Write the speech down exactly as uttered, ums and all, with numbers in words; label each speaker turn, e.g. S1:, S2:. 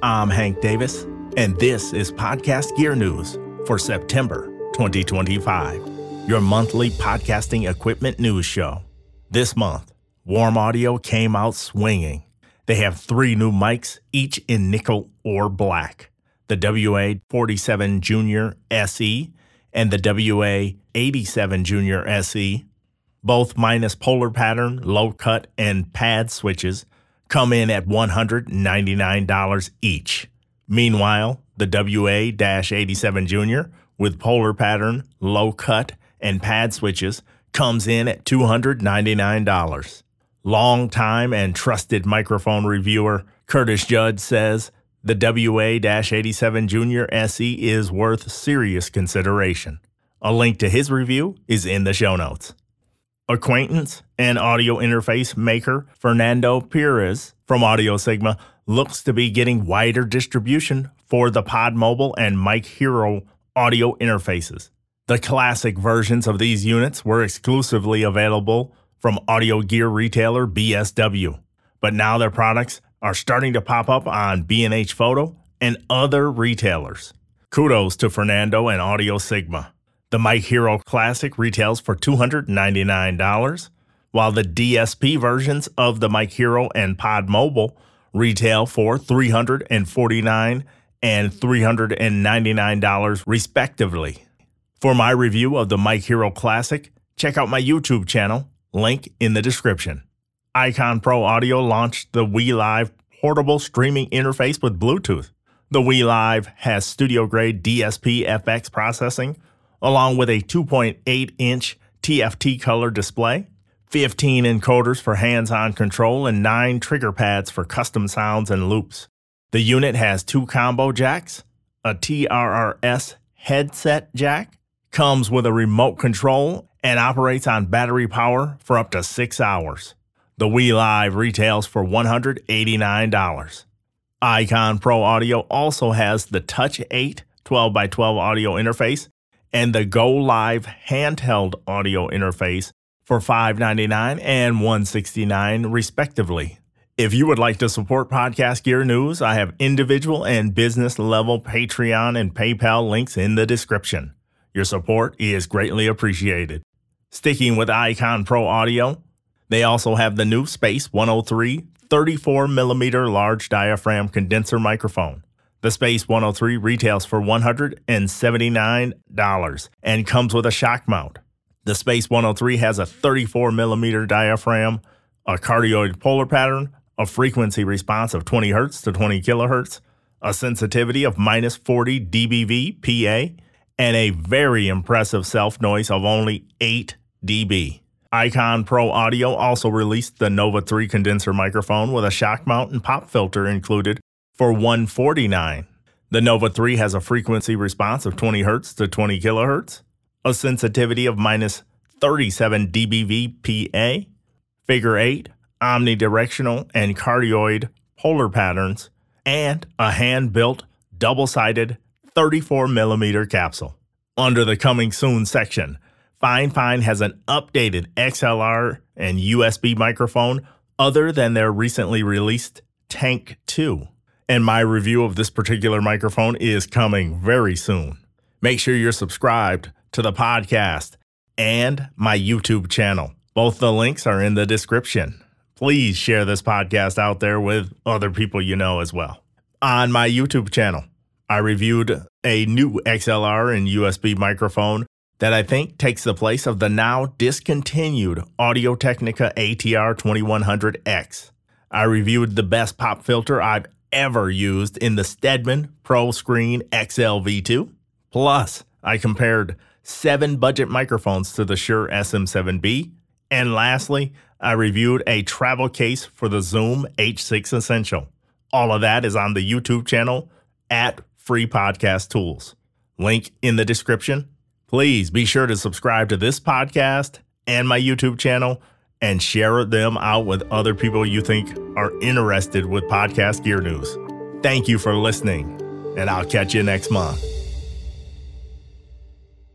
S1: I'm Hank Davis, and this is Podcast Gear News for September twenty twenty-five, your monthly podcasting equipment news show. This month, Warm Audio came out swinging. They have three new mics, each in nickel or black. The W A forty-seven Junior S E and the W A eighty-seven Junior S E, both minus polar pattern, low cut, and pad switches, come in at one hundred ninety-nine dollars each. Meanwhile, the W A eighty-seven Junior with polar pattern, low cut, and pad switches comes in at two hundred ninety-nine dollars. Longtime and trusted microphone reviewer Curtis Judd says the W A eighty-seven Junior S E is worth serious consideration. A link to his review is in the show notes. Acquaintance and audio interface maker Fernando Perez from Audio Sigma looks to be getting wider distribution for the Pod Mobile and Mic Hero audio interfaces. The classic versions of these units were exclusively available from audio gear retailer B S W, but now their products are starting to pop up on B and H Photo and other retailers. Kudos to Fernando and Audio Sigma. The Mic Hero Classic retails for two hundred ninety-nine dollars, while the D S P versions of the Mic Hero and Pod Mobile retail for three hundred forty-nine dollars and three hundred ninety-nine dollars respectively. For my review of the Mic Hero Classic, check out my YouTube channel, link in the description. Icon Pro Audio launched the WeLive portable streaming interface with Bluetooth. The WeLive has studio-grade D S P F X processing, along with a two point eight inch T F T color display, fifteen encoders for hands-on control, and nine trigger pads for custom sounds and loops. The unit has two combo jacks, a T R R S headset jack, comes with a remote control, and operates on battery power for up to six hours. The WeLive retails for one hundred eighty-nine dollars. Icon Pro Audio also has the Touch eight twelve by twelve audio interface and the Go Live handheld audio interface for five hundred ninety-nine dollars and one hundred sixty-nine dollars respectively. If you would like to support Podcast Gear News, I have individual and business level Patreon and PayPal links in the description. Your support is greatly appreciated. Sticking with Icon Pro Audio, they also have the new Space one oh three thirty-four millimeter large diaphragm condenser microphone. The Space one oh three retails for one hundred seventy-nine dollars and comes with a shock mount. The Space one oh three has a thirty-four millimeter diaphragm, a cardioid polar pattern, a frequency response of twenty hertz to twenty kilohertz, a sensitivity of minus forty D B V P A, and a very impressive self-noise of only eight D B. Icon Pro Audio also released the Nova three condenser microphone with a shock mount and pop filter included for one hundred forty-nine dollars. The Nova three has a frequency response of twenty hertz to twenty kilohertz, a sensitivity of minus thirty-seven D B V P A, figure eight, omnidirectional, and cardioid polar patterns, and a hand-built, double-sided thirty-four millimeter capsule. Under the Coming Soon section, Fine Fine has an updated X L R and U S B microphone other than their recently released Tank two. And my review of this particular microphone is coming very soon. Make sure you're subscribed to the podcast and my YouTube channel. Both the links are in the description. Please share this podcast out there with other people you know as well. On my YouTube channel, I reviewed a new X L R and U S B microphone that I think takes the place of the now discontinued Audio-Technica A T R twenty-one hundred X. I reviewed the best pop filter I've ever used in the Stedman Pro Screen X L V two. Plus, I compared seven budget microphones to the Shure S M seven B. And lastly, I reviewed a travel case for the Zoom H six Essential. All of that is on the YouTube channel at Free Podcast Tools. Link in the description. Please be sure to subscribe to this podcast and my YouTube channel and share them out with other people you think are interested with Podcast Gear News. Thank you for listening, and I'll catch you next month.